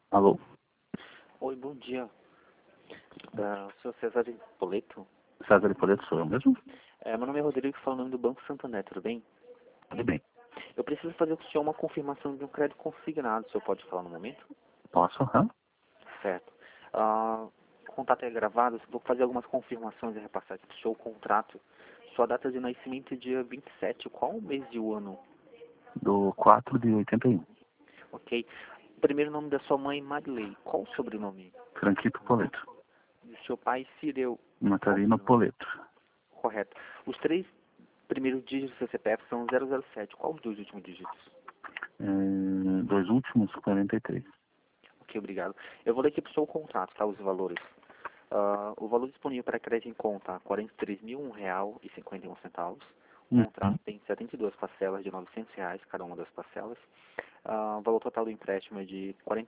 Alô? Oi, bom dia. O senhor César Hipólito? César Hipólito, sou eu mesmo? Meu nome é Rodrigo, falando do Banco Santander, tudo bem? Tudo bem. Eu preciso fazer com o senhor uma confirmação de um crédito consignado, o senhor pode falar no momento? Posso? Certo. O contato é gravado, vou fazer algumas confirmações e repassar aqui para o senhor o contrato. Sua data de nascimento é dia 27, qual o mês e o ano? Do 4 de 81. Ok. O primeiro nome da sua mãe, Marilei. Qual o sobrenome? Franquito Poleto. Do seu pai, Cireu. Natalino Poleto. Correto. Os três primeiros dígitos do seu CPF são 007. Qual os dois últimos dígitos? Dois últimos, 43. Ok, obrigado. Eu vou ler aqui para o seu contrato, tá? Os valores. O valor disponível para crédito em conta, R$ 43.001,51. O contrato tem 72 parcelas de R$ 900, cada uma das parcelas. O valor total do empréstimo é de R$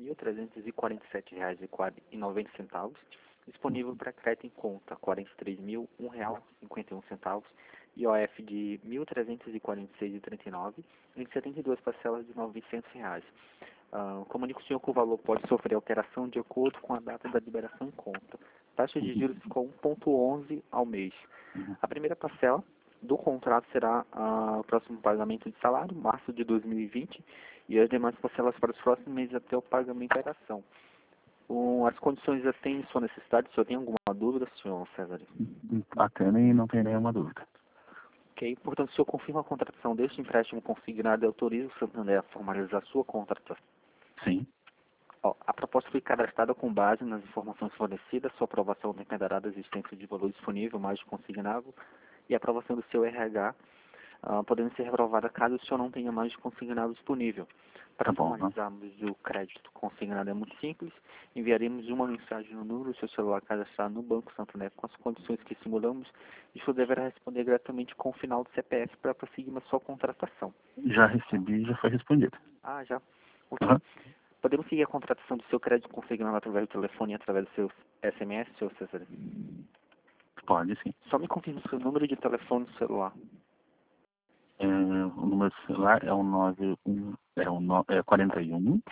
44.347,90. Disponível para crédito em conta, R$ 43.001,51. IOF de R$ 1.346,39 em 72 parcelas de R$ 900. Comunico ao senhor que o valor pode sofrer alteração de acordo com a data da liberação em conta. Taxa de juros ficou 1,11 ao mês. A primeira parcela do contrato será o próximo pagamento de salário, março de 2020, e as demais parcelas para os próximos meses até o pagamento da ação. As condições atendem sua necessidade. O senhor tem alguma dúvida, senhor César? Atendem e não tem nenhuma dúvida. Ok. Portanto, o senhor confirma a contratação deste empréstimo consignado e autoriza o Santander a formalizar sua contratação? Sim. A proposta foi cadastrada com base nas informações fornecidas. Sua aprovação dependerá da existência de valor disponível, mais de consignável, e a aprovação do seu RH, podendo ser reprovada caso o senhor não tenha mais de consignável disponível. Para formalizarmos o crédito consignado é muito simples. Enviaremos uma mensagem no número do seu celular cadastrado no Banco Santander com as condições que simulamos, e o senhor deverá responder diretamente com o final do CPF para prosseguir na sua contratação. Já recebi e já foi respondido. Já. Ok. Podemos seguir a contratação do seu crédito consignado através do telefone e através do seu SMS, seu César? Pode, sim. Só me confirme o seu número de telefone do celular. O número do celular é o 41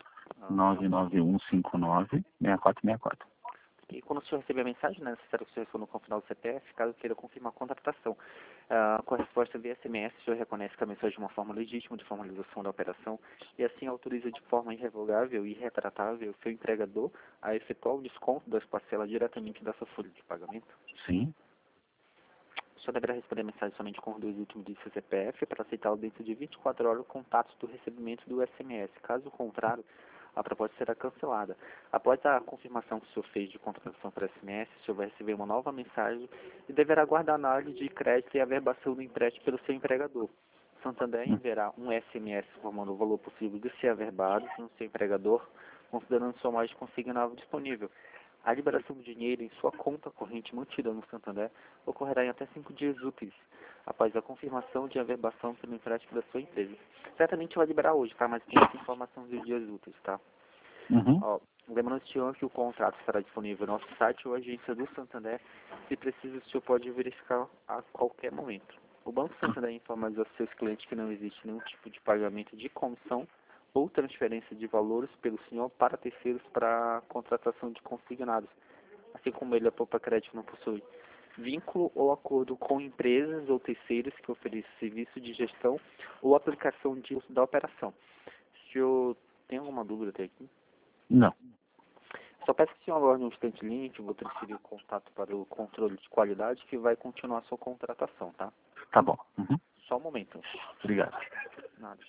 99159 6464. E quando o senhor receber a mensagem, é necessário que o senhor responda com o final do CPF, caso queira confirmar a contratação. Com a resposta via SMS, o senhor reconhece que a mensagem é uma forma legítima de formalização da operação e assim autoriza de forma irrevogável e irretratável o seu empregador a efetuar o desconto das parcelas diretamente da sua folha de pagamento? Sim. O senhor deverá responder a mensagem somente com os dois últimos dígitos do CPF para aceitá-lo dentro de 24 horas com contatos do recebimento do SMS. Caso contrário, a proposta será cancelada. Após a confirmação que o senhor fez de contratação por SMS, o senhor vai receber uma nova mensagem e deverá aguardar a análise de crédito e a averbação do empréstimo pelo seu empregador. Santander enviará um SMS informando o valor possível de ser averbado no seu empregador, considerando sua margem consignável disponível. A liberação do dinheiro em sua conta corrente mantida no Santander ocorrerá em até 5 dias úteis, após a confirmação de averbação pelo empréstimo da sua empresa. Certamente vai liberar hoje, tá? Mas tem essa informação dos dias úteis, tá? Lembrando, senhor, que o contrato estará disponível no nosso site ou agência do Santander. Se precisa, o senhor pode verificar a qualquer momento. O Banco Santander informa aos seus clientes que não existe nenhum tipo de pagamento de comissão ou transferência de valores pelo senhor para terceiros para contratação de consignados, assim como ele, a própria crédito, não possui vínculo ou acordo com empresas ou terceiros que oferecem serviço de gestão ou aplicação de custo da operação. O senhor tem alguma dúvida até aqui? Não. Só peço que o senhor aguarde um instante linha, que eu vou transferir o contato para o controle de qualidade, que vai continuar a sua contratação, tá? Tá bom. Só um momento. Obrigado. Nada.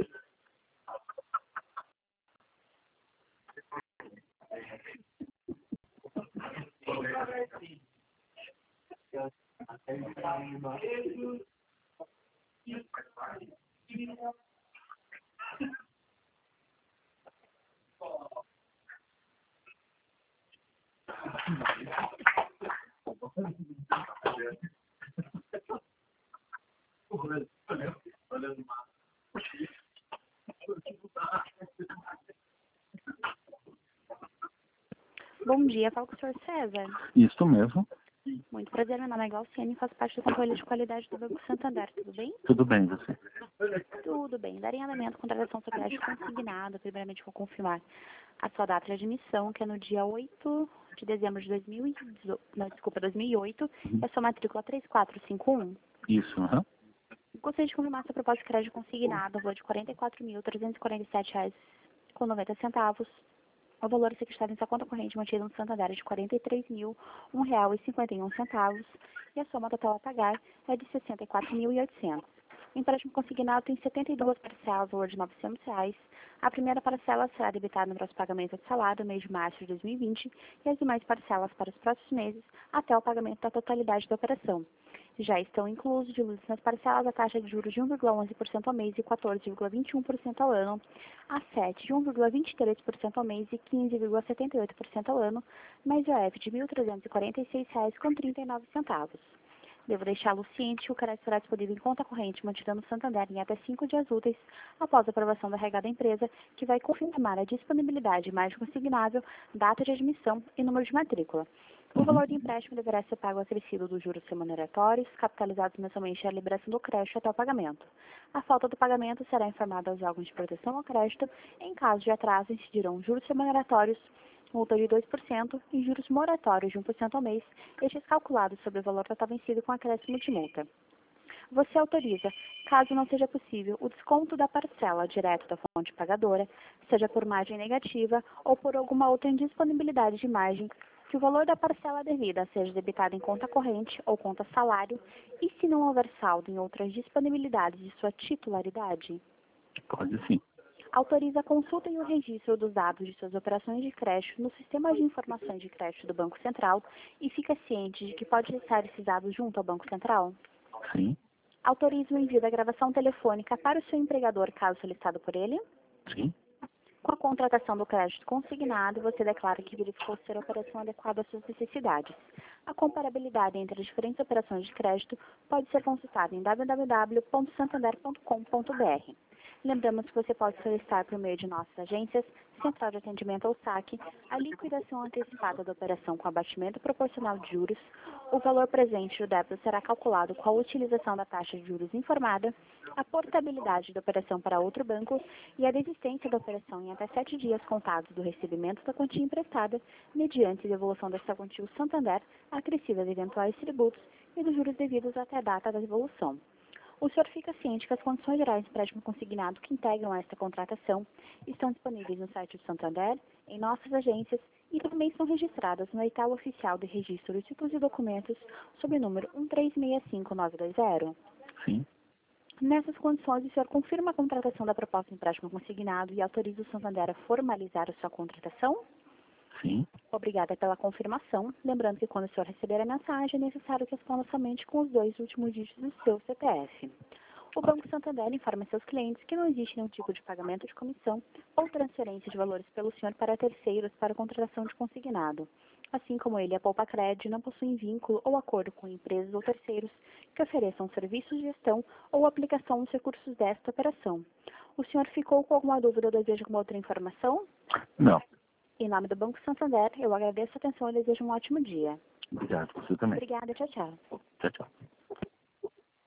Bom dia, falo com o senhor César. Isso mesmo. Muito prazer, meu nome é Glauciane e faço parte do controle de qualidade do Banco Santander, tudo bem? Tudo bem, você? Tudo bem. Dar em andamento contratação sobre crédito consignado. Primeiramente, vou confirmar a sua data de admissão, que é no dia 8 de dezembro de 2008, e a sua matrícula 3451. Isso, aham. Gostaria de confirmar sua proposta de crédito consignado, o valor de R$ 44.347,90. O valor a ser acreditado em sua conta corrente mantido no Santander é de R$ 43.001,51, e a soma total a pagar é de R$ 64.800. O empréstimo consignado tem 72 parcelas, valor de R$ 900. A primeira parcela será debitada no próximo pagamento de salário, no mês de março de 2020, e as demais parcelas para os próximos meses, até o pagamento da totalidade da operação. Já estão inclusos diluídos nas parcelas a taxa de juros de 1,11% ao mês e 14,21% ao ano, a 7 de 1,23% ao mês e 15,78% ao ano, mais o IOF de R$ 1.346,39. Devo deixá-lo ciente que o crédito será disponível em conta corrente mantida no Santander em até 5 dias úteis após a aprovação da regada da empresa, que vai confirmar a disponibilidade de margem consignável, data de admissão e número de matrícula. O valor do empréstimo deverá ser pago acrescido dos juros remuneratórios, capitalizados mensalmente à liberação do crédito até o pagamento. A falta do pagamento será informada aos órgãos de proteção ao crédito. Em caso de atraso, incidirão juros remuneratórios, multa de 2% e juros moratórios de 1% ao mês, estes calculados sobre o valor total vencido com acréscimo de multa. Você autoriza, caso não seja possível, o desconto da parcela direto da fonte pagadora, seja por margem negativa ou por alguma outra indisponibilidade de margem, que o valor da parcela devida seja debitado em conta corrente ou conta salário, e se não houver saldo em outras disponibilidades de sua titularidade? Pode sim. Autoriza a consulta e o registro dos dados de suas operações de crédito no Sistema de Informações de Crédito do Banco Central e fica ciente de que pode acessar esses dados junto ao Banco Central? Sim. Autoriza o envio da gravação telefônica para o seu empregador, caso solicitado por ele? Sim. Com a contratação do crédito consignado, você declara que verificou ser a operação adequada às suas necessidades. A comparabilidade entre as diferentes operações de crédito pode ser consultada em www.santander.com.br. Lembramos que você pode solicitar por meio de nossas agências, Central de Atendimento ou SAC, a liquidação antecipada da operação com abatimento proporcional de juros. O valor presente do débito será calculado com a utilização da taxa de juros informada, a portabilidade da operação para outro banco e a desistência da operação em até 7 dias contados do recebimento da quantia emprestada, mediante devolução desta quantia ao Santander, acrescida de eventuais tributos e dos juros devidos até a data da devolução. O senhor fica ciente que as condições gerais de empréstimo consignado que integram esta contratação estão disponíveis no site do Santander, em nossas agências e também são registradas no edital oficial de registro de títulos e documentos sob o número 1365920. Sim. Nessas condições, o senhor confirma a contratação da proposta de empréstimo consignado e autoriza o Santander a formalizar a sua contratação? Sim. Obrigada pela confirmação. Lembrando que quando o senhor receber a mensagem, é necessário que responda somente com os 2 últimos dígitos do seu CPF. O Banco Santander informa seus clientes que não existe nenhum tipo de pagamento de comissão ou transferência de valores pelo senhor para terceiros para contratação de consignado. Assim como ele, a Poupa Cred não possui vínculo ou acordo com empresas ou terceiros que ofereçam serviços de gestão ou aplicação dos recursos desta operação. O senhor ficou com alguma dúvida ou deseja alguma outra informação? Não. Em nome do Banco Santander, eu agradeço a atenção e desejo um ótimo dia. Obrigado. Você também. Obrigada, tchau, tchau. Tchau, tchau.